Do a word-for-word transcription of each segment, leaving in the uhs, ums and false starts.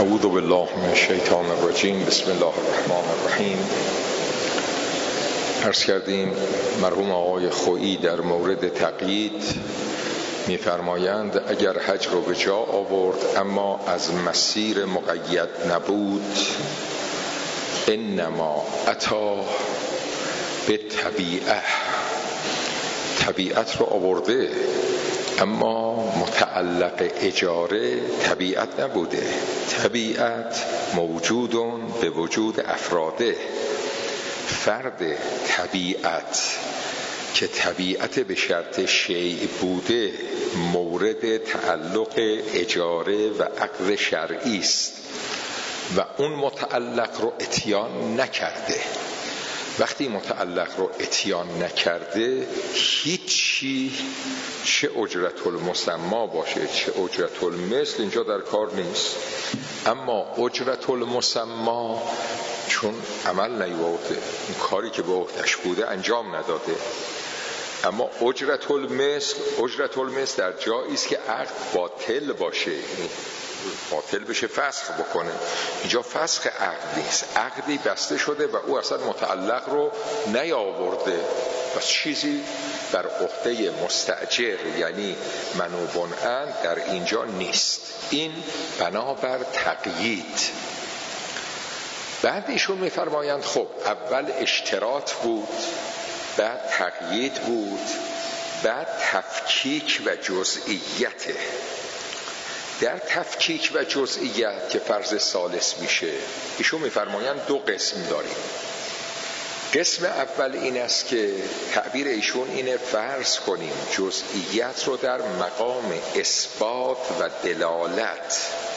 اعوذ بالله من الشیطان الرجیم. بسم الله الرحمن الرحیم. عرض کردیم مرحوم آقای خویی در مورد تقیید می‌فرمایند اگر حج رو به جا آورد اما از مسیر مقید نبود، انما اتی به طبیعه، طبیعت رو آورده اما متعلق اجاره طبیعت نبوده. طبیعت موجودون به وجود افراده. فرد طبیعت که طبیعت به شرط شیء بوده مورد تعلق اجاره و عقد شرعی است و اون متعلق رو اتیان نکرده. وقتی متعلق رو اتیان نکرده، هیچی، چه اجرت المسما باشه چه اجرت المثل، اینجا در کار نیست. اما اجرت المسما چون عمل نیورده، این کاری که به عهده‌اش بوده انجام نداده. اما اجرت المثل، اجرت المثل در جایی است که عقد باطل باشه، باطل بشه، فسخ بکنه. اینجا فسخ عقد نیست، عقدی بسته شده و او اصلا متعلق رو نیاورده، پس چیزی بر عهده مستأجر یعنی منوبن عن در اینجا نیست. این بنابر تقیید. بعد ایشون میفرمایند خب اول اشتراط بود، بعد تقیید بود، بعد تفکیک و جزئیته. در تفکیک و جزئیت که فرض ثالث میشه، ایشون میفرمایند دو قسم داریم. قسم اول این است که تعبیر ایشون اینه، فرض کنیم جزئیت رو در مقام اثبات و دلالت.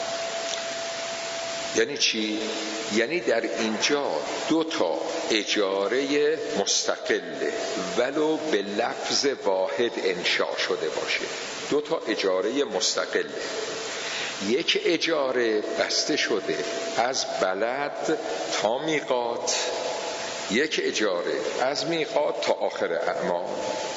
یعنی چی؟ یعنی در اینجا دو تا اجاره مستقله ولو به لفظ واحد انشاء شده باشه. دو تا اجاره مستقله. یک اجاره بسته شده از بلد تا میقات، یک اجاره از میقات تا آخر اعمال.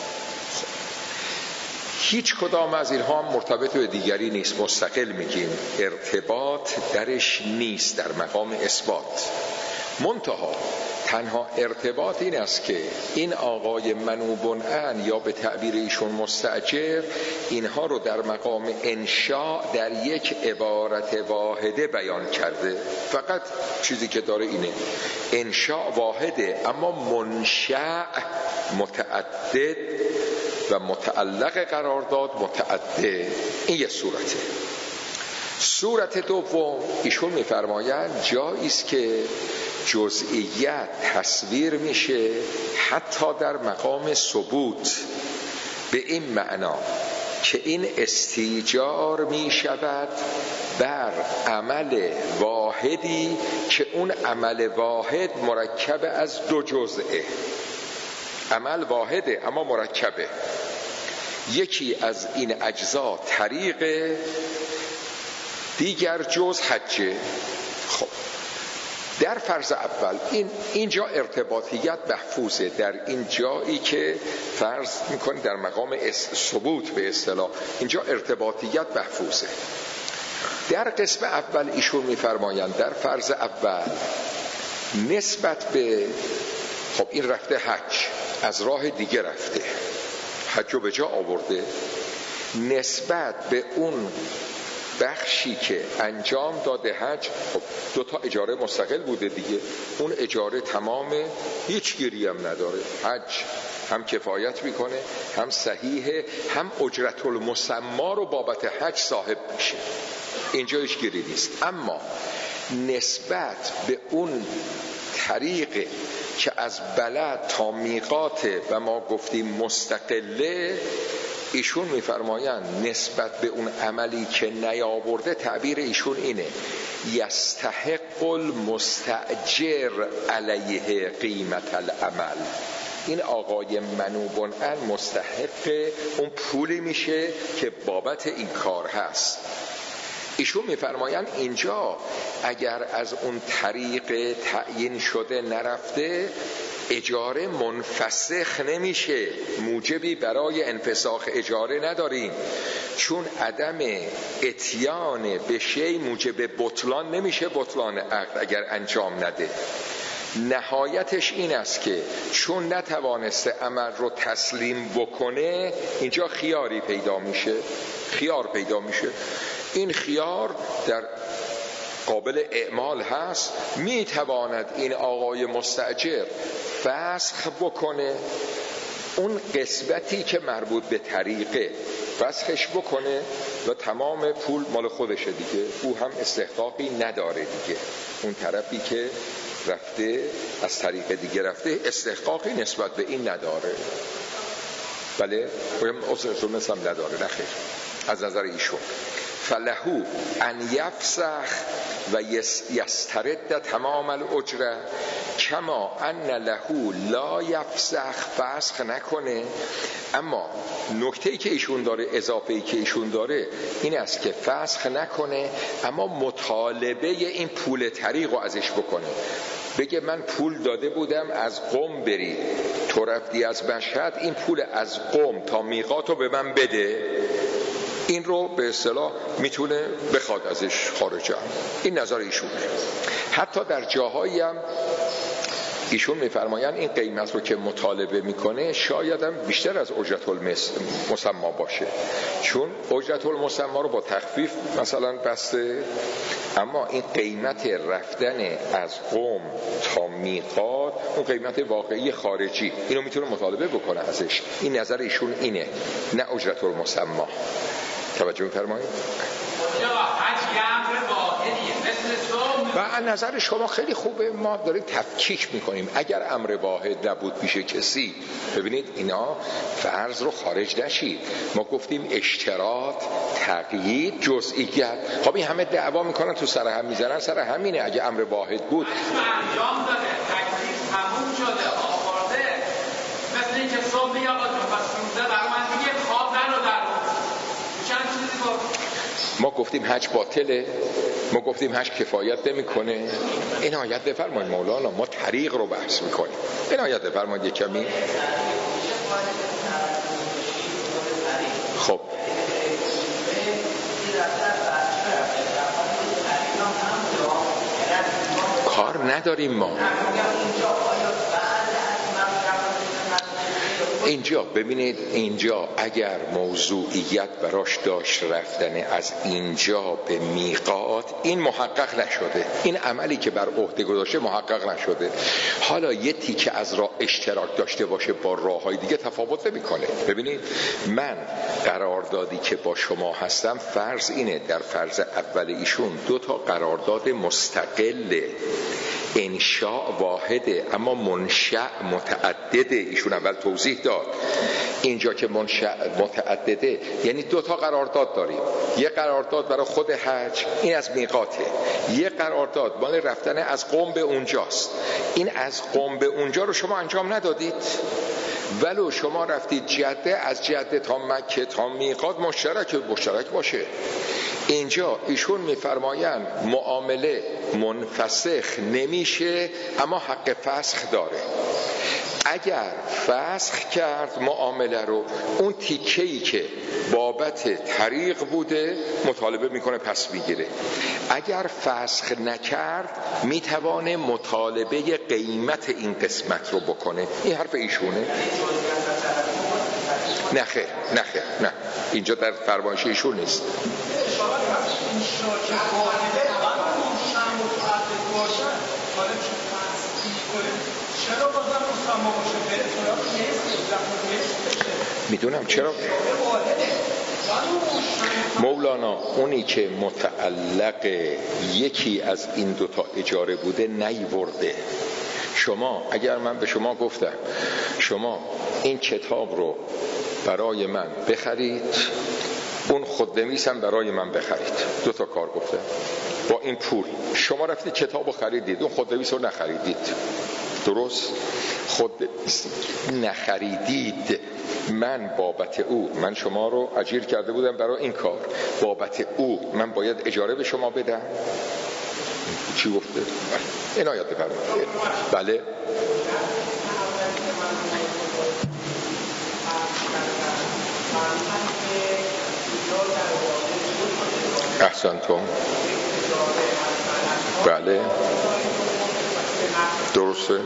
هیچ کدام از اینها هم مرتبط به دیگری نیست، مستقل میگیم، ارتباط درش نیست در مقام اثبات. منتها تنها ارتباط این است که این آقای منوبن عن یا به تعبیر ایشون مستأجر اینها رو در مقام انشاء در یک عبارت واحده بیان کرده. فقط چیزی که داره اینه، انشاء واحده اما منشأ متعدد و متعلق قرارداد متعدد. این یه صورته. صورت دوم ایشون میفرمایند جایی است که جزئیت تصویر میشه حتی در مقام ثبوت، به این معنا که این استیجار میشود بر عمل واحدی که اون عمل واحد مرکب از دو جزئه. عمل واحده اما مرکبه. یکی از این اجزا طریق، دیگر جز حجه. خب در فرض اول این اینجا ارتباطیت محفوظه، در این جایی که فرض میکنی در مقام ثبوت به اصطلاح اینجا ارتباطیت محفوظه. در قسم اول ایشون میفرمایند در فرض اول نسبت به، خب این رفته حج، از راه دیگه رفته، حج رو به جا آورده، نسبت به اون بخشی که انجام داده حج، خب دو تا اجاره مستقل بوده دیگه، اون اجاره تمامه، هیچ گیری هم نداره. حج هم کفایت میکنه، هم صحیحه، هم اجرت المسما رو بابت حج صاحب میشه، اینجا هیچ گیری نیست. اما نسبت به اون طریق که از بلد تا میقاته و ما گفتیم مستقله، ایشون میفرمایند نسبت به اون عملی که نیاورده تعبیر ایشون اینه، یستحق المستأجر علیه قیمت العمل. این آقای منوبن عن مستحق اون پولی میشه که بابت این کار هست. ایشون میفرمایند اینجا اگر از اون طریق تعیین شده نرفته، اجاره منفسخ نمیشه، موجبی برای انفساخ اجاره نداریم، چون عدم اتیان به شی موجب بطلان نمیشه، بطلان عقد اگر انجام نده. نهایتش این است که چون نتوانسته عمل رو تسلیم بکنه، اینجا خیاری پیدا میشه، خیار پیدا میشه. این خیار در قابل اعمال هست، میتواند این آقای مستاجر فسخ بکنه، اون قسمتی که مربوط به طریقه فسخش بکنه و تمام پول مال خودشه دیگه، او هم استحقاقی نداره دیگه. اون طرفی که رفته از طریق دیگه رفته استحقاقی نسبت به این نداره. بله اصلا مثلا نداره، نخیر. از نظر ایشون فلهو ان یفسخ و یسترد تمام الاجره کما ان لهو لا یفسخ، فسخ نکنه. اما نکته‌ای که ایشون داره، اضافه‌ای که ایشون داره این است که فسخ نکنه اما مطالبه این پول طریق رو ازش بکنه. بگه من پول داده بودم از قم بری، تو رفتی از مشهد، این پول از قم تا میقات رو به من بده. این رو به اصطلاح میتونه بخواد ازش خارجه. این نظر ایشونه. حتی در جاهایی هم ایشون میفرمایند این قیمت رو که مطالبه میکنه شاید هم بیشتر از اجرت المسما باشه، چون اجرت المسما رو با تخفیف مثلا بسته، اما این قیمت رفتن از قم تا میقات اون قیمت واقعی خارجی، اینو میتونه مطالبه بکنه ازش. این نظر ایشون اینه، نه اجرت المسما. توجه می‌فرمایید؟ و نظر شما خیلی خوبه، ما داریم تفکیک میکنیم. اگر امر واحد نبود پیش کسی، ببینید اینا فرض رو خارج نشید، ما گفتیم اشتراط، تقیید، جزئیت. خب این همه دعوا میکنن تو سر هم میزنن، سر همینه. اگه امر واحد بود انجام داده، تکلیف تموم شده، آورده، مثل اینکه صبح یا با پسونده برای من دیگه خواب نرو در چند چیزی گفت. ما گفتیم حج باطله، ما گفتیم حج کفایت نمیکنه. عنایت بفرمایید مولانا، ما طریق رو بحث میکنیم. عنایت بفرمایید یک کمی. خب کار نداریم ما اینجا. ببینید اینجا اگر موضوعیت براش داشت رفتن از اینجا به میقات، این محقق نشده، این عملی که بر عهده گذاشته محقق نشده. حالا یه تیکه از راه اشتراک داشته باشه با راههای دیگه تفاوت نمیکنه. ببینید من قراردادی که با شما هستم، فرض اینه در فرض اول ایشون دو تا قرارداد مستقل، انشاء واحده اما منشأ متعدده. ایشون اول توضیح داد اینجا که منشأ متعدده یعنی دو تا قرارداد داریم. یه قرارداد برای خود حج، این از میقاته. یه قرارداد مال رفتن از قم به اونجاست. این از قم به اونجا رو شما انجام ندادید، ولو شما رفتید جده، از جده تا مکه تا میقات مشترک مشترک باشه. اینجا ایشون میفرمایند معامله منفسخ نمیشه اما حق فسخ داره. اگر فسخ کرد معامله رو، اون تیکه‌ای که بابت طریق بوده مطالبه میکنه پس میگیره. اگر فسخ نکرد میتوانه مطالبه قیمت این قسمت رو بکنه. این حرف ایشونه. نه خیر نه خیر نه، اینجا در فرمایش ایشون نیست. میدونم چرا مولانا اونی که متعلق یکی از این دوتا اجاره بوده نیورده. شما اگر من به شما گفتم شما این کتاب رو برای من بخرید، اون خودنویسم برای من بخرید، دو تا کار گفته، با این پول شما رفتید کتاب رو خریدید، اون خودنویس رو نخریدید، درست؟ خود نخریدید. من بابت او، من شما رو اجیر کرده بودم برای این کار، بابت او من باید اجاره به شما بدم. چی گفته؟ عنایت بفرمایید. بله احسنتم. بله درسته.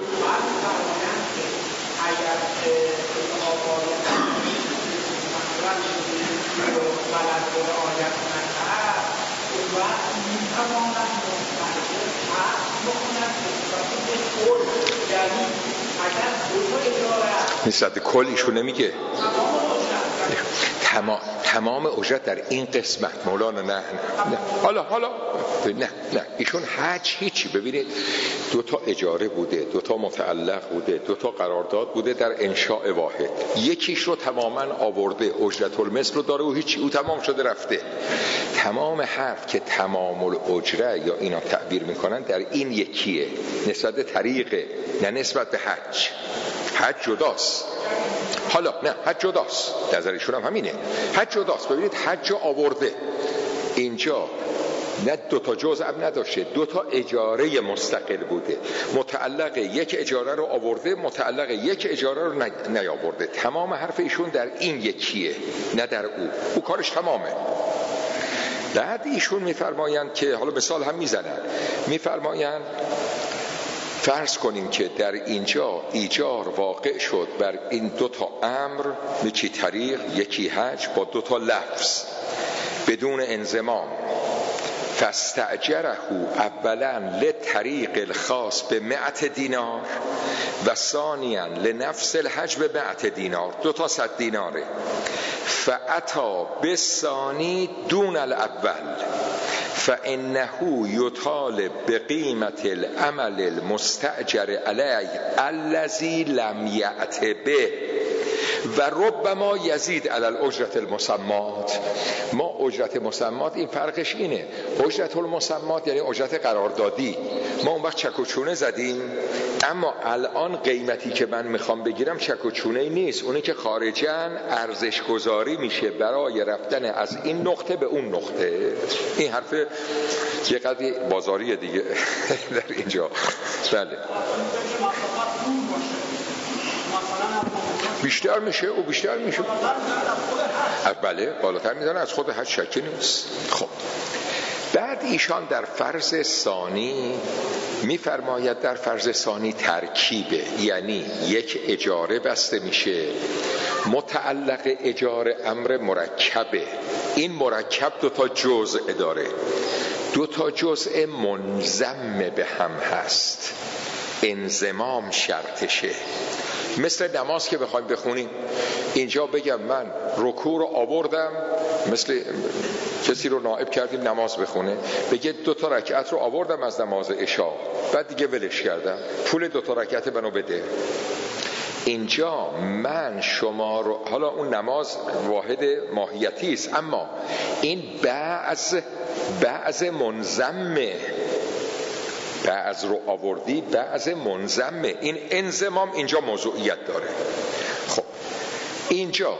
نسبت کل ایشون نمیگه تمام تمام اجرت در این قسمت مولانا. نه نه نه حالا حالا نه نه ایشون حج هیچی. ببینید دو تا اجاره بوده، دو تا متعلق بوده، دو تا قرارداد بوده در انشاء واحد. یکیش رو تماما آورده، اجرت المثل رو داره و هیچی، او تمام شده رفته. تمام حرف که تمام الاجره یا اینا تعبیر میکنن در این یکیه، نسبت طریقه، نه نسبت به حج. حج جداست. حالا نه حج جداست، نظرشون هم همینه، حج جداست. ببینید حج آورده اینجا، نه دو تا جزء نداشته، دو تا اجاره مستقل بوده. متعلق یک اجاره رو آورده، متعلق یک اجاره رو نیاورده. تمام حرف ایشون در این یکیه، نه در او. او کارش تمامه. بعد ایشون میفرمایند که حالا مثال هم میزنن، میفرمایند فرض کنیم که در اینجا ایجار واقع شد بر این دو تا امر، یکی طریق یکی حج، با دو تا لفظ بدون انضمام. فاستأجره اولا لطریق الخاص به مئت دینار و ثانیا لنفس الحج به مئت دینار، دو تا صد دیناره. فاتا بالثانی دون الاول فانه یطالب بقیمت العمل المستأجر علیه الذی لم یأت به و ربما یزید علی الاجرت المسمات. ما اجرت مسمات این فرقش اینه، اجرت المسمات یعنی اجرت قراردادی، ما اون وقت چک و چونه زدیم، اما الان قیمتی که من میخوام بگیرم چک و چونه نیست، اونی که خارجاً ارزش گذاری میشه برای رفتن از این نقطه به اون نقطه. این حرف یه قدری بازاریه دیگه در اینجا. بله بیشتر میشه او بیشتر میشه بله بالاتر میدانه از خود حج شکی نیست. خب بعد ایشان در فرض ثانی میفرماید در فرض ثانی ترکیبه، یعنی یک اجاره بسته میشه، متعلق اجاره امر مرکبه. این مرکب دو تا جزء داره، دو تا جزء منضم به هم هست، انضمام شرطشه. مثل نماز که بخوایم بخونیم، اینجا بگم من رکوع رو آوردم، مثل کسی رو نائب کردیم نماز بخونه، بگه دو تا رکعت رو آوردم از نماز عشاء، بعد دیگه ولش کردم، پول دو تا رکعت منو بده. اینجا من شما رو، حالا اون نماز واحد ماهیتی است، اما این بعض بعض منضمه، بعض رو آوردی بعض منضمه، این انضمام اینجا موضوعیت داره. خب اینجا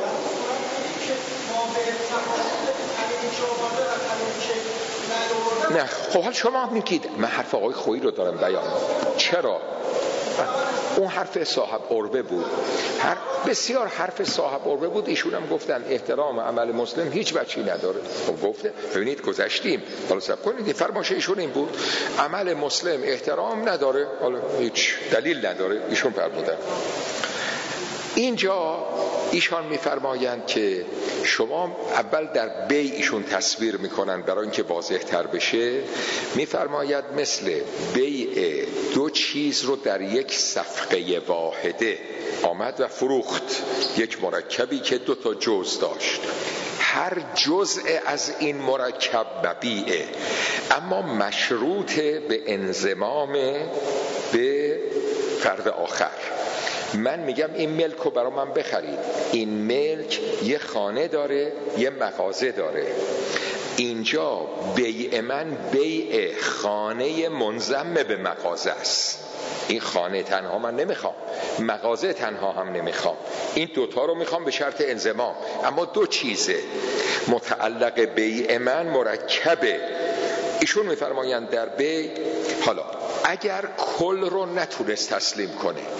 نه خب حال شما میگید من حرف آقای خویی رو دارم بیان. چرا؟ اون حرف صاحب عربه بود، هر بسیار حرف صاحب عربه بود. ایشون هم گفتن احترام عمل مسلم هیچ وجهی نداره. خب گفته ببینید گذشتیم، حالا صبر کنید، فرمایش ایشون این بود عمل مسلم احترام نداره، حالا هیچ دلیل نداره، ایشون فرمودن. اینجا ایشان میفرمایند که شما اول در بیع ایشون تصویر میکنن برای اینکه واضح تر بشه، میفرماید مثل بیع دو چیز رو در یک صفقه واحده آمد و فروخت، یک مرکبی که دو تا جزء داشت، هر جزء از این مرکب مبیعه، اما مشروط به انضمام به فرد آخر. من میگم این ملک رو برای من بخرید، این ملک یه خانه داره یه مغازه داره، اینجا بیع من بیع خانه منضم به مغازه است. این خانه تنها من نمیخوام، مغازه تنها هم نمیخوام، این دوتا رو میخوام به شرط انضمام، اما دو چیزه متعلق بیع من مرکبه. ایشون میفرمایند در بیع، حالا اگر کل رو نتونست تسلیم کنه،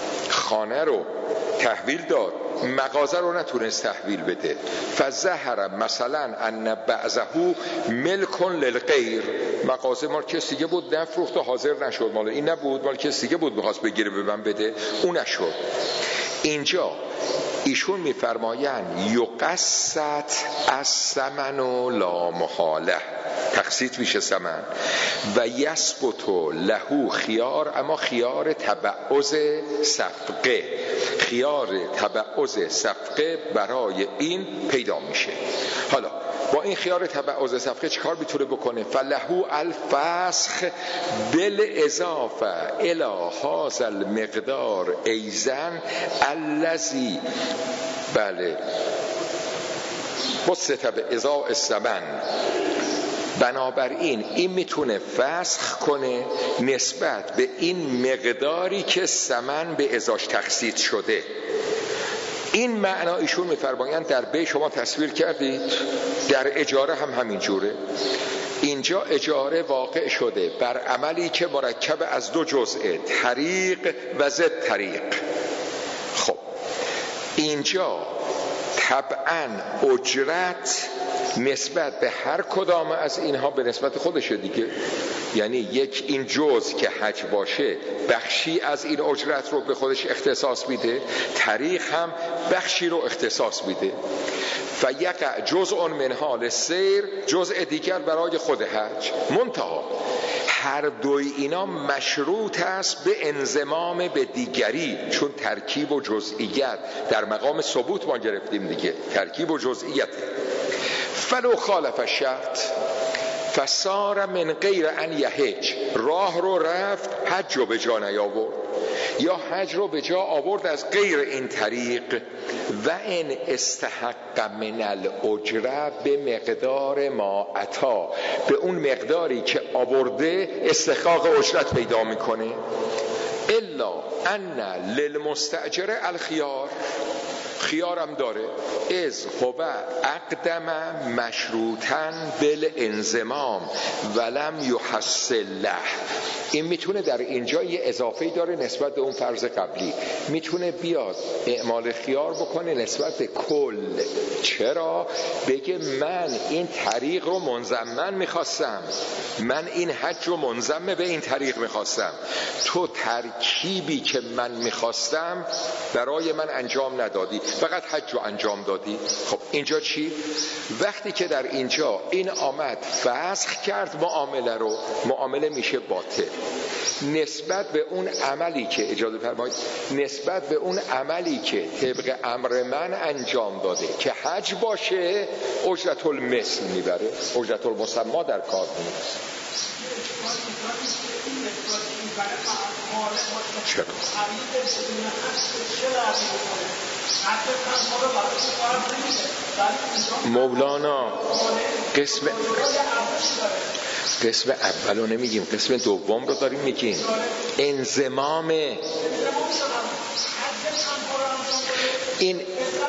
خانه رو تحویل داد، مغازه رو نتونست تحویل بده. فظهر مثلا ان بعضه ملک للغیر، مغازه مال کسی دیگه بود نفروخت و حاضر نشد، مال این نبود، مال کسی دیگه بود می‌خواست بگیره به من بده، اون نشد. اینجا ایشون میفرمایند یقسط از ثمن و لا محاله، تقسیط میشه ثمن و یثبت له خیار، اما خیار تبعض صفقه، خیار تبعض صفقه برای این پیدا میشه. حالا با این خیار تبعض صفقه چیکار میتونه بکنه؟ فله الفسخ بالاضافه الی هذا المقدار ایزن الذی بله بسط به ازاء الثمن. بنابراین این میتونه فسخ کنه نسبت به این مقداری که ثمن به ازاش تقسیط شده. این معنا ایشون میفرمایند در بی شما تصویر کردید، در اجاره هم همین جوره. اینجا اجاره واقع شده بر عملی که مرکب از دو جزء، طریق و ضد طریق. خب اینجا طبعاً اجرت نسبت به هر کدام از اینها به نسبت خودشه دیگه، یعنی یک این جزء که حج باشه بخشی از این اجرت رو به خودش اختصاص میده، طریق هم بخشی رو اختصاص میده. فیقع جزء منها للسیر، جزء دیگر برای خود حج. منتها هر دوی اینا مشروط است به انضمام به دیگری، چون ترکیب و جزئیت در مقام ثبوت ما گرفتیم دیگه، ترکیب و جزئیت. فلو خالف الشرط فصار من غیر ان یحج، راه رو رفت حج رو به جا نیاورد، یا حج رو به جا آورد از غیر این طریق. و ان استحق من الاجره به مقدار ما عطا، به اون مقداری که آورده استحقاق اجرت پیدا میکنه. الا ان للمستاجر الخيار، خیارم داره، از هو اقدم مشروطاً بالانضمام ولم یحصل له. این میتونه در اینجا یه اضافه‌ای داره نسبت به اون فرض قبلی، میتونه بیاد اعمال خیار بکنه نسبت به کل. چرا؟ بگه من این طریق رو منضمن میخواستم، من این حج رو منضم به این طریق میخواستم، تو ترکیبی که من میخواستم برای من انجام ندادی، فقط حج رو انجام دادی. خب اینجا چی؟ وقتی که در اینجا این آمد فسخ کرد معامله رو، معامله میشه باطل نسبت به اون عملی که اجازه فرمایید، نسبت به اون عملی که طبق امر من انجام داده که حج باشه اجرت المثل میبره، اجرت المسما در کار نیست. چرا؟ مولانا قسم قسم اولو نمیگیم، قسم دوم رو داریم میگیم. انضمام این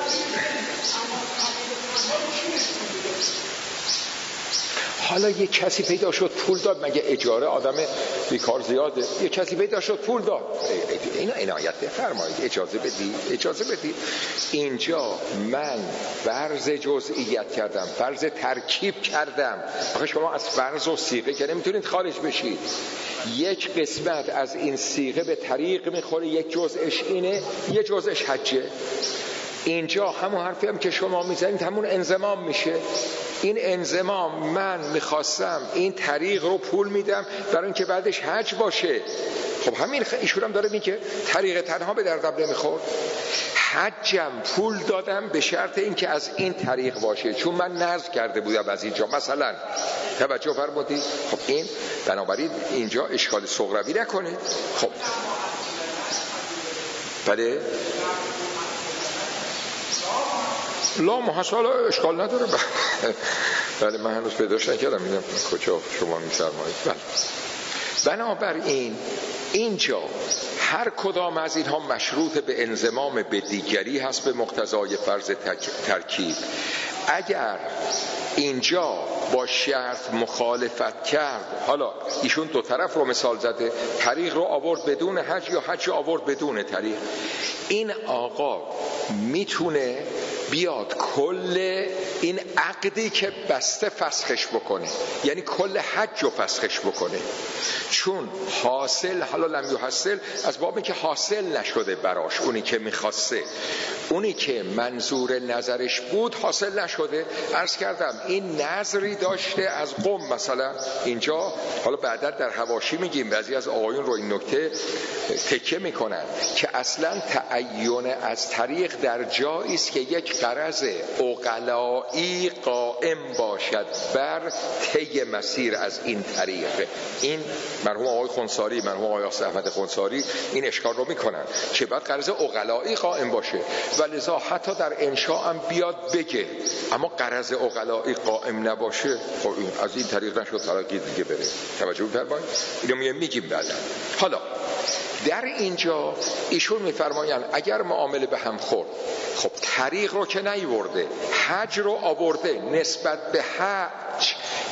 حالا یه کسی پیدا شد پول داد، مگه اجاره آدم بیکار زیاده؟ یه کسی پیدا شد پول داد، اینا عنایت بفرمایید، اجازه بدید اجازه بدید. اینجا من فرض جزئیت کردم، فرض ترکیب کردم. آخه شما از فرض و صیغه که نمیتونید خارج بشید. یک قسمت از این صیغه به طریق میخوره، یک جزءش اینه، یک جزءش حجه. اینجا همون حرفی هم که شما میزنید همون انضمام میشه. این انضمام من میخواستم این طریق رو پول میدم برای اینکه بعدش حج باشه. خب همین ایشون هم داره میگه طریق تنها به دردم نمیخورد، حجم پول دادم به شرط اینکه از این طریق باشه، چون من نذر کرده بودم از اینجا مثلا. توجه فرمودید؟ خب این بنابراین اینجا اشکال صغروی نکنه. خب بله لا محصول اشکال نداره. بله من هنوز پیداش نکردم، میدونم کجا شما میفرمایید. بله بنابراین اینجا هر کدام از اینها مشروط به انضمام به دیگری هست به مقتضای فرض ترکیب. اگر اینجا با شرط مخالفت کرد. حالا ایشون دو طرف رو مثال زده، طریق رو آورد بدون حج یا حج رو آورد بدون طریق. این آقا میتونه بیاد کل این عقدی که بسته فسخش بکنه، یعنی کل حج رو فسخش بکنه، چون حاصل حالا لم یحصل از بابی که حاصل نشده براش، اونی که میخواسته، اونی که منظور نظرش بود حاصل نشده. عرض کردم این نظری داشته از قم مثلا اینجا، حالا بعدا در حواشی میگیم بعضی از آقایون رو این نکته تکیه میکنن که اصلا تعین از طریق در جایی است که یک غرض عقلایی قائم باشد بر طی مسیر از این طریق. این مرحوم آقای خنثاری، مرحوم آقای احمد خنثاری این اشکال رو میکنن که بعد غرض عقلایی قائم باشه و لذا حتی در انشاء هم بیاد بگه، اما غرض عقلایی قائم نباشه، خب از این طریق نشد طریقی دیگه بره. توجه بفرمایید، اینو میگیم بعدا. حالا در اینجا ایشون میفرمایند اگر معامله به هم خورد، خب طریق رو که نیورده، حج رو آورده، نسبت به حج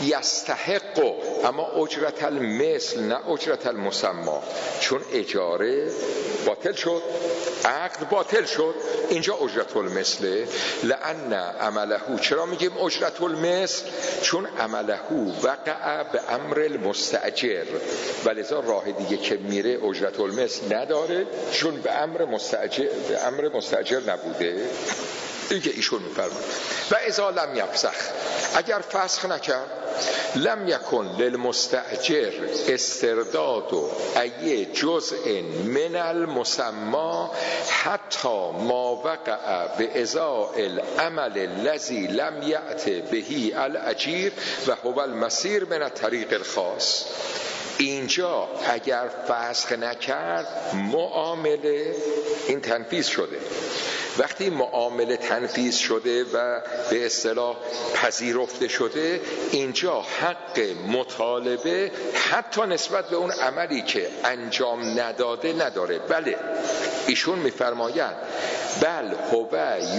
یستحق، اما اجرت المثل نه اجرت المسما، چون اجاره باطل شد، عقد باطل شد، اینجا اجرت المثل. لأن عمله، چرا میگیم اجرت المثل؟ چون عمله وقع به امر المستأجر، ولذا راه دیگه که میره اجرت المثل نداره، چون به امر مستأجر به امر مستأجر نبوده. این که ایشون میفرماید و اذا لم یفسخ، اگر فسخ نکرد، لم یکن للمستأجر استرداد ای جزء من المسما حتی ما وقع به ازاء العمل الذي لم یأت بهی الاجیر و هو المسیر من الطریق الخاص. اینجا اگر فسخ نکرد معامله این تنفیذ شده. وقتی معامله تنفیذ شده و به اصطلاح پذیرفته شده، اینجا حق مطالبه حتی نسبت به اون عملی که انجام نداده نداره. بله ایشون میفرمایند بل هو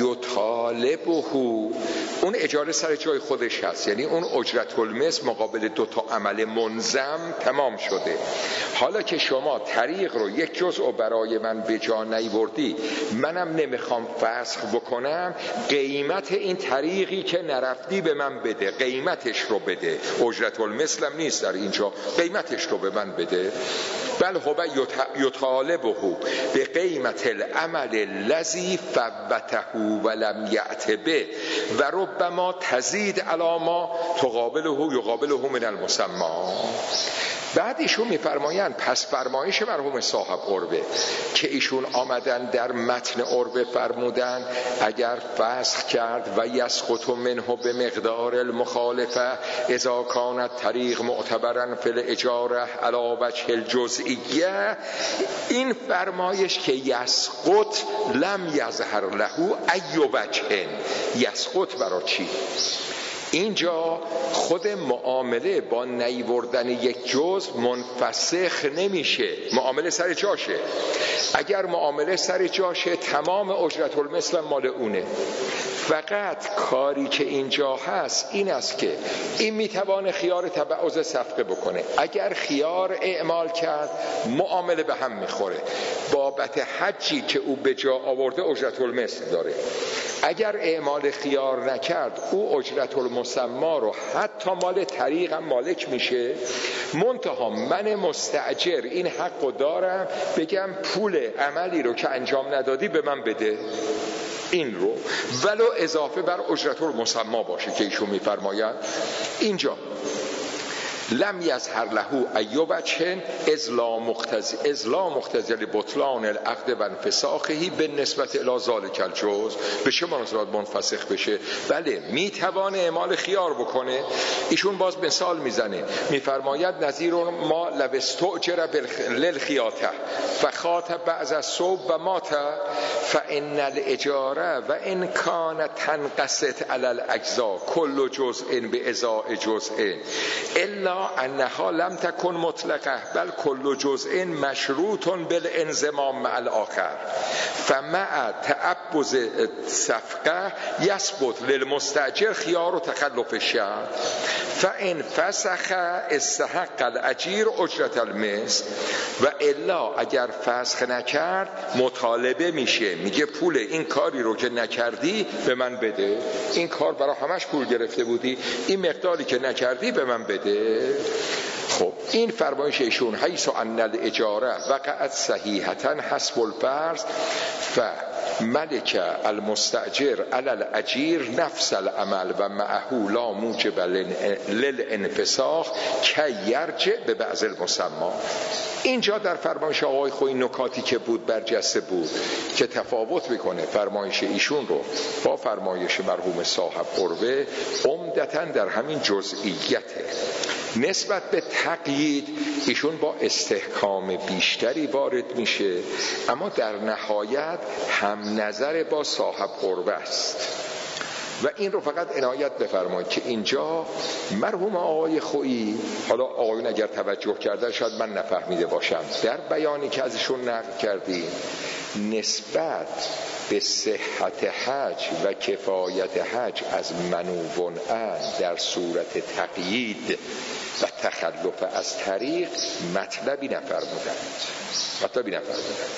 یطالبه، اون اجاره سر جای خودش هست، یعنی اون اجرت المثل مقابل دو تا عمل منظم تمام شده. حالا که شما طریق رو یک جزء برای من به جا نیوردی، منم نمیخوام فسخ بکنم، قیمت این طریقی که نرفتی به من بده، قیمتش رو بده، اجرت المثلم نیست در اینجا، قیمتش رو به من بده. بل هو یطالبه به قیمت العمل الذی فوته ولم یأت به و ربما تزید علی ما تقابله یقابله من المسما. بعد ایشون میفرمایند پس فرمایش مرحوم صاحب عربه که ایشون آمدن در متن عربه فرمودن اگر فسخ کرد و یسقط منه به مقدار المخالفه اذا کانت طریق معتبرا فی الاجاره علی وجه الجزئیه، این فرمایش که یسقط لم یظهر له ای وجه، یسقط برای چی؟ اینجا خود معامله با نیوردن یک جز منفسخ نمیشه، معامله سر جاشه. اگر معامله سر جاشه تمام اجرت المثل مال اونه، فقط کاری که اینجا هست این است که این میتوانه خیار تبعض صفقه بکنه. اگر خیار اعمال کرد معامله به هم میخوره، بابت حجی که او به جا آورده اجرت المثل داره. اگر اعمال خیار نکرد او اجرت المسما رو حتی مال طریق هم مالک میشه، منتها من مستأجر این حق رو دارم بگم پول عملی رو که انجام ندادی به من بده، این رو ولو اضافه بر اجرت المسما باشه که ایشون میفرمایند اینجا لم یظهر له ای وجه اذ لا مقتضی لبطلان العقد و انفساخه بالنسبت الی ذلک الجزء. به چه مناسبت منفسخ بشه؟ بله میتوانه اعمال خیار بکنه. ایشون باز مثال میزنه، میفرماید نظیر ما لو استؤجر للخیاطه فخاط بعض الصوب و مات فان الاجاره و ان کان تنقصت علی الاجزاء کل جزء بازاء جزء الا الا انها لم تکن مطلقه بل کل جزء مشروط بالانضمام مع الاخر فمع تعبد صفقه یثبت للمستاجر خیار و تخلف الشرط فان فسخ استحق الاجیر اجرت المثل و الا اگر فسخ نکرد مطالبه میشه، میگه پول این کاری رو که نکردی به من بده، این کار برای همش پول گرفته بودی، این مقداری که نکردی به من بده. خب این فرمایش ایشون حیث ان الاجاره وقعت صحیحتا حسب الفرض فملک المستاجر علی الاجیر نفس العمل و معه لا موجب للانفساخ کی یرجع به بعض المسما. اینجا در فرمایش آقای خویی نکاتی که بود برجسته بود که تفاوت میکنه فرمایش ایشون رو با فرمایش مرحوم صاحب قربه عمدتاً در همین جزئیته. نسبت به تقیید ایشون با استحکام بیشتری وارد میشه، اما در نهایت هم نظر با صاحب قربه است و این رو فقط عنایت بفرمایید که اینجا مرحوم آقای خویی، حالا آقایون اگر توجه کردن شاید من نفهمیده باشم، در بیانی که ازشون نقل کردیم نسبت به صحت حج و کفایت حج از منوبن در صورت تقیید و تخلف از طریق مطلبی نفرمودند مطلبی نفرمودند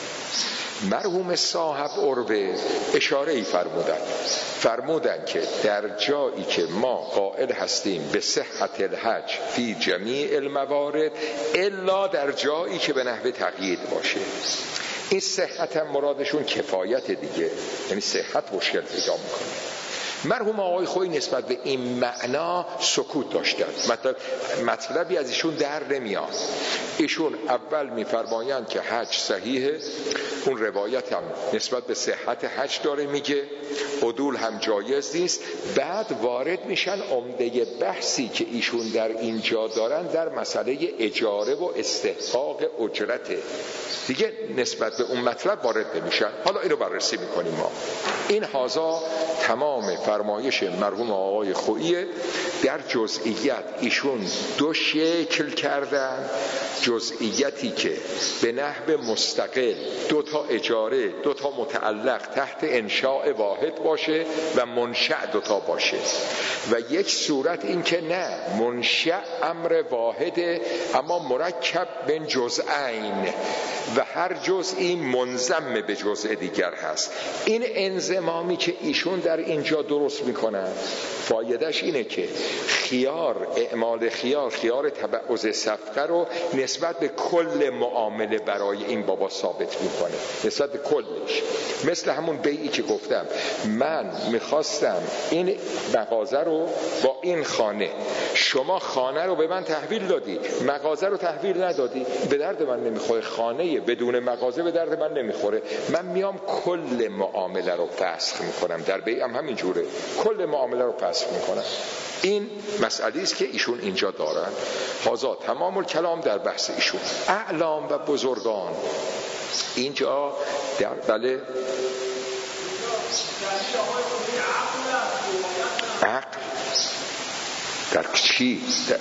مرحوم صاحب عروه اشاره ای فرمودند فرمودند که در جایی که ما قائل هستیم به صحت الحج فی جمیع الموارد الا در جایی که به نحو تقیید باشه. این صحت هم مرادشون کفایت دیگه، یعنی صحت مشکل پیدا میکنه. مرحوم آقای خویی نسبت به این معنا سکوت داشتن، مطلب مطلبی از ایشون در نمیاد. ایشون اول میفرمایند که حج صحیحه، اون روایت هم نسبت به صحت حج داره میگه، عدول هم جایز نیست، بعد وارد میشن عمده بحثی که ایشون در اینجا دارن در مسئله اجاره و استحقاق اجرته دیگه، نسبت به اون مطلب وارد نمیشن. حالا اینو بررسی میکنیم ما. این هازا تمام فرمایش مرحوم آقای خویی در جزئیت. ایشون دو شکل کردن، جزئیتی که به نحو مستقل دو تا اجاره دو تا متعلق تحت انشاء واحد باشه و منشأ دو تا باشه، و یک صورت این که نه، منشأ امر واحده اما مرکب بین جزئین و هر جزئی منضم به جزء دیگر هست. این انضمامی که ایشون در اینجا درست میکنن فایدهش اینه که خیار اعمال خیار خیار تبعض صفقه رو نسبت به کل معامله برای این بابا ثابت میکنه، نسبت به کلش. مثل همون بیعی که گفتم، من میخواستم این مغازه رو با این خانه، شما خانه رو به من تحویل دادی، مغازه رو تحویل ندادی، به درد من نمیخوره. خانه بدون مغازه به درد من نمیخوره، من میام کل معامله رو فسخ میکنم. در بیع هم همین جوره، کل معامله رو فسخ میکنم. این مسئله است که ایشون اینجا دارن. هازا تمام الکلام در بحث ایشون. اعلام و بزرگان اینجا در بله عقل در چی؟ در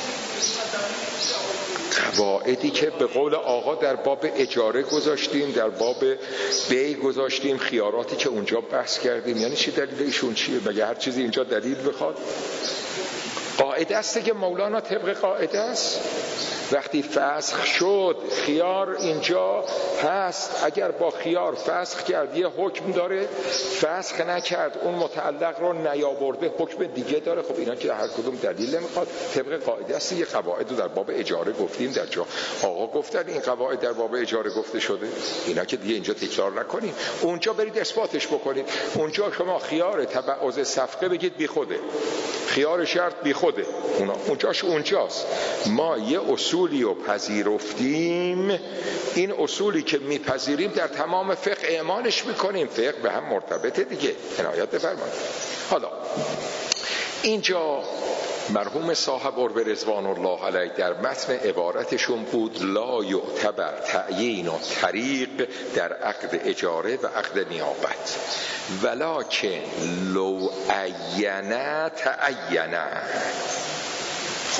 قواعدی که به قول آقا در باب اجاره گذاشتیم، در باب بیع گذاشتیم، خیاراتی که اونجا بحث کردیم. یعنی چی دلیل ایشون چیه؟ مگه هر چیزی اینجا دلیل بخواد؟ قاعده است که مولانا طبق قاعده است. وقتی فسخ شد خیار اینجا هست، اگر با خیار فسخ کرد یه حکم داره، فسخ نکرد اون متعلق رو نیاورده حکم دیگه داره. خب اینا که هر کدوم دلیل نمیخواد، طبق قاعده است. یه قواعد رو در باب اجاره گفتیم، در جا آقا گفتن این قواعد در باب اجاره گفته شده، اینا که دیگه اینجا تکرار نکنیم. اونجا برید اثباتش بکنید. اونجا شما خیار تبعض صفقه بگید بی خوده، خیار شرط بی خوده، اونا اونجاش اونجاست. ما یه اصولی رو پذیرفتیم، این اصولی که میپذیریم در تمام فقه اعمالش میکنیم. فقه به هم مرتبطه دیگه، عنایت بفرمایید. حالا اینجا مرحوم صاحب عروه رضوان الله علیه در متن عبارتشون بود لا یعتبر تعیین و طریق در عقد اجاره و عقد نیابت، ولکن لو عینه تعینه. خب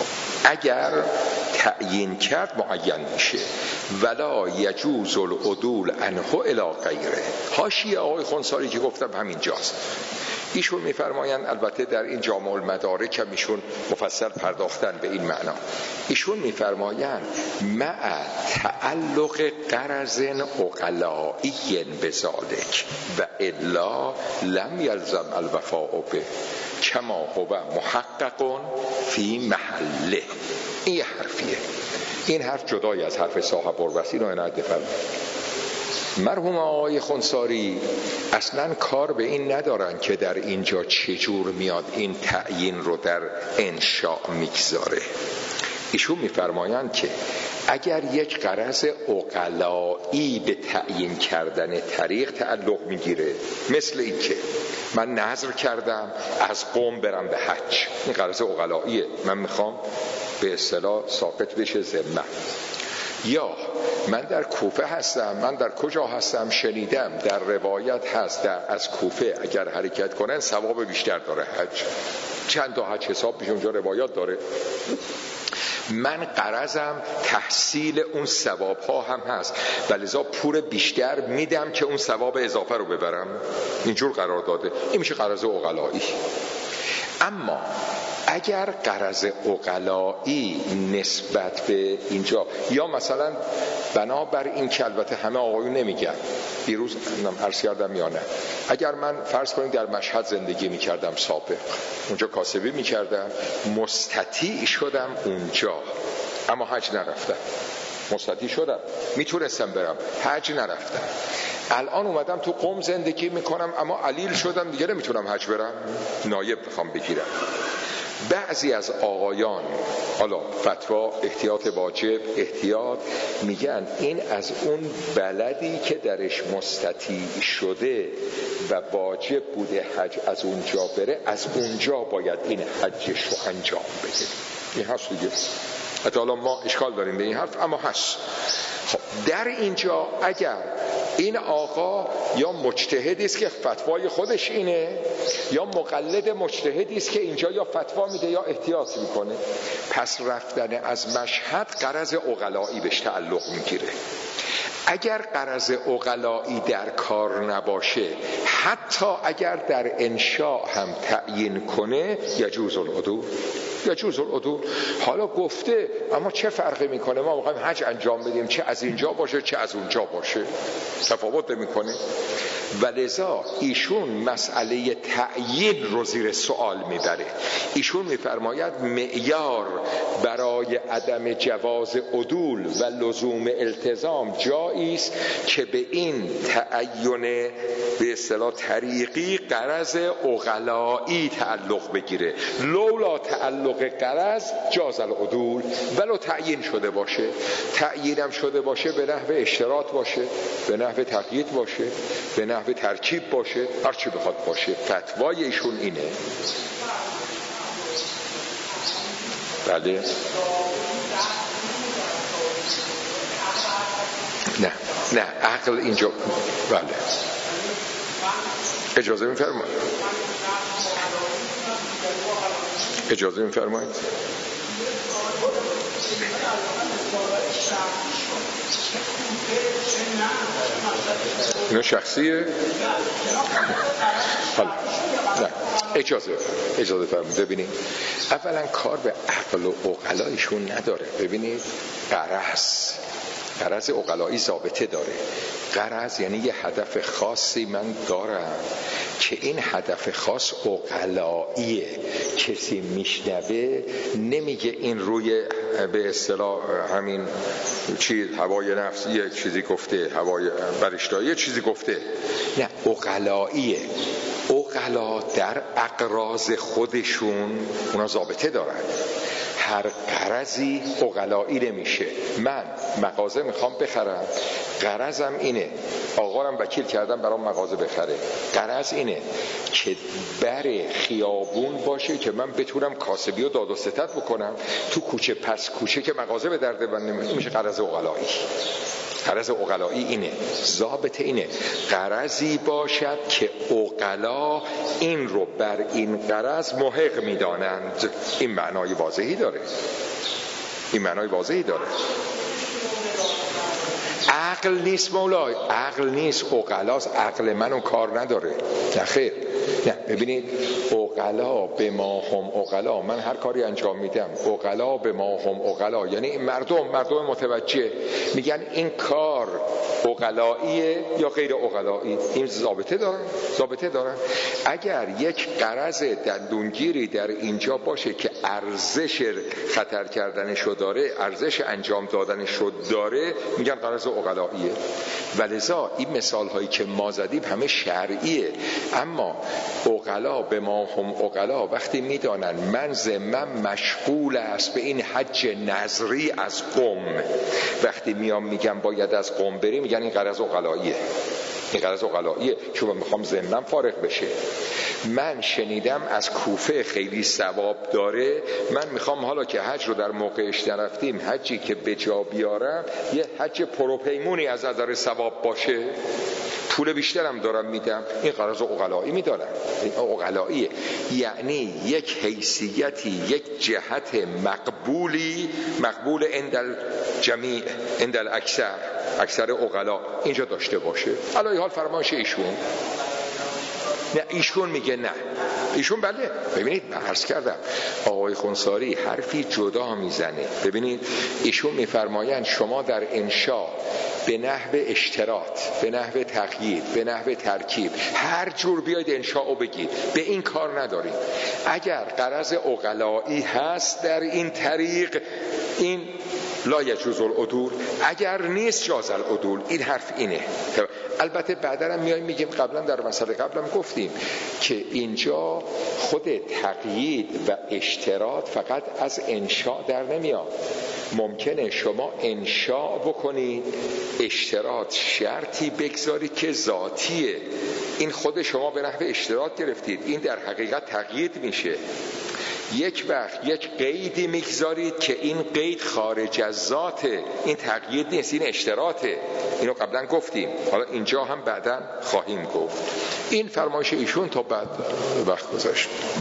اگر تعیین کرد معین میشه. ولا یجوز العدول عنه الی غیره. حاشیه آقای خنثاری که گفتم همینجاست. ایشون میفرمایند، البته در این جامع المدارک هم ایشون مفصل پرداختن به این معنا، ایشون میفرمایند مع تعلق غرض عقلایی بذالک و الا لم یلزم الوفاء به کما هو محقق فی محله. این یه حرفیه. این حرف جدای از حرف صاحب الوصی رو عنایت بفرمایید. مرحوم آقای خنثاری اصلا کار به این ندارن که در اینجا چجور میاد این تعیین رو در انشاء میگذاره. ایشون میفرمایند که اگر یک غرض عقلایی به تعیین کردن طریق تعلق میگیره، مثل این که من نذر کردم از قم برم به حج، این غرض عقلاییه، من میخوام به اصطلاح ساقط بشه ذمه. یا من در کوفه هستم، من در کجا هستم شنیدم در روایت هست در از کوفه اگر حرکت کنن ثواب بیشتر داره حج، چند تا حج حساب میشه اونجا روایات داره. من غرضم تحصیل اون ثواب ها هم هست و لذا پول بیشتر میدم که اون ثواب اضافه رو ببرم، اینجور قرار داده. این میشه غرض عقلایی. اما اگر غرض عقلایی نسبت به اینجا، یا مثلا بنابر این که البته همه آقایون نمیگن، دیروز عرض کردم یا نه، اگر من فرض کنیم در مشهد زندگی میکردم سابق، اونجا کاسبی میکردم، مستطیع شدم اونجا اما حج نرفتم، مستطیع شدم میتونستم برم حج نرفتم، الان اومدم تو قم زندگی میکنم اما علیل شدم دیگه نمیتونم حج برم، نایب بخوام بگیرم. بعضی از آقایان، حالا فتوا احتیاط واجب احتیاط، میگن این از اون بلدی که درش مستطیع شده و واجب بوده حج از اونجا بره، از اونجا باید این حجش رو انجام بده. این هست دیگه. حتی حالا ما اشکال داریم به این حرف اما هست. خب در اینجا اگر این آقا یا مجتهدی است که فتوای خودش اینه، یا مقلد مجتهدی است که اینجا یا فتوا میده یا احتیاط میکنه، پس رفتن از مشهد غرض عقلایی بهش تعلق میگیره. اگر غرض عقلایی در کار نباشه، حتی اگر در انشاء هم تعیین کنه، یجوز العدول، یجوز العدول. حالا گفته اما چه فرقی میکنه، ما میخوایم حج انجام بدیم، چه از اینجا باشه چه از اونجا باشه، تفاوت میکنه. ولذا ایشون مسئله تعیین رو زیر سوال میبره. ایشون میفرماید معیار برای عدم جواز عدول و لزوم التزام جایی است که به این تعین به اصطلاح طریقی غرض عقلایی تعلق بگیره. لولا تعلق غرض جاز العدول، ولو تعیین شده باشه، تعیینم شده باشه به نحو اشتراط باشه، به نحو تقیید باشه، به نحو ترکیب باشه، هر چی بخواد باشه. فتوای ایشون اینه. بله نه نه عقل اینجا بله اجازه میفرمایید اجازه میفرمایید اینو شخصیه؟ حالا نه اجازه اجازه فرمایید. ببینید اولا کار به عقل و عقلایشون نداره. ببینید غرض غرض عقلایی ضابطه داره. غرض یعنی یه هدف خاصی من دارم که این هدف خاص عقلاییه، کسی میشنوه نمیگه این روی به اصطلاح همین چیز هوای نفس یه چیزی گفته، هوای برشتایی یه چیزی گفته، نه عقلاییه. عقلا در اقراض خودشون اونا ضابطه دارن. هر غرضی عقلایی نمیشه. من مغازه میخوام بخرم، غرضم اینه، آقارم وکیل کردم برام مغازه بخره، غرض اینه که بر خیابون باشه که من بتونم کاسبی و داد و ستد بکنم، تو کوچه پس کوچه که مغازه به درد من نمیخوره. میشه غرض عقلایی. غرض عقلایی اینه، ضابط اینه غرضی باشد که عقلا این رو بر این غرض محق میدانند. این معنای واضحی داره. این معنای واضحی داره. عقل نیست مولای، عقل نیست، عقلاست. عقل منو کار نداره. نه خیر، نه. ببینید عقلا به ما هم عقلا، من هر کاری انجام میدم عقلا به ما هم عقلا، یعنی مردم مردم متوجه میگن این کار عقلاییه یا غیر عقلایی. این ضابطه دارن، ضابطه دارن. اگر یک غرض دندونگیری در اینجا باشه که ارزش خطر کردنشو داره، ارزش انجام دادنشو داره، میگن غرض عقلاییه. ولذا این مثال هایی که ما زدیم همه شرعیه. اما عقلا به ما هم عقلا وقتی میدانن من ذمم مشغول است به این حج نظری از قم، وقتی میام میگم باید از قم بریم، میگن این غرض عقلاییه، این غرض عقلاییه چون من میخوام ذمم فارغ بشه. من شنیدم از کوفه خیلی ثواب داره، من میخوام حالا که حج رو در موقعش نرفتیم، حجی که به جا بیارم یه حج پروپیمونی از نظر ثواب باشه، پول بیشترم دارم میدم، این غرض عقلایی میدارم. این عقلاییه، یعنی یک حیثیتی، یک جهت مقبولی، مقبول عند الجمیع، عند الاکثر، اکثر عقلا اینجا داشته باشه. علی حال فرمایش ایشون، نه ایشون میگه نه، ایشون بله. ببینید من عرض کردم آقای خونساری حرفی جدا میزنه. ببینید ایشون میفرمایند شما در انشاء به نحو اشتراط، به نحو تقیید، به نحو ترکیب، هر جور بیاید انشاء بگید، به این کار نداریم. اگر غرض عقلایی هست در این طریق، این لا یجوز العدول، اگر نیست جاز العدول. این حرف اینه. البته بعدا هم میایم میگیم، قبلا در مسئله قبلا گفتیم که اینجا خود تقیید و اشتراط فقط از انشاء در نمیاد. ممکنه شما انشاء بکنید، اشتراط شرطی بگذارید که ذاتیه، این خود شما به نحو اشتراط گرفتید، این در حقیقت تقیید میشه. یک وقت یک قیدی میگذارید که این قید خارج از ذاته، این تقیید نیست، این اشتراطه. اینو قبلا گفتیم، حالا اینجا هم بعدا خواهیم گفت. این فرمایش ایشون تا بعد وقت گذاشت.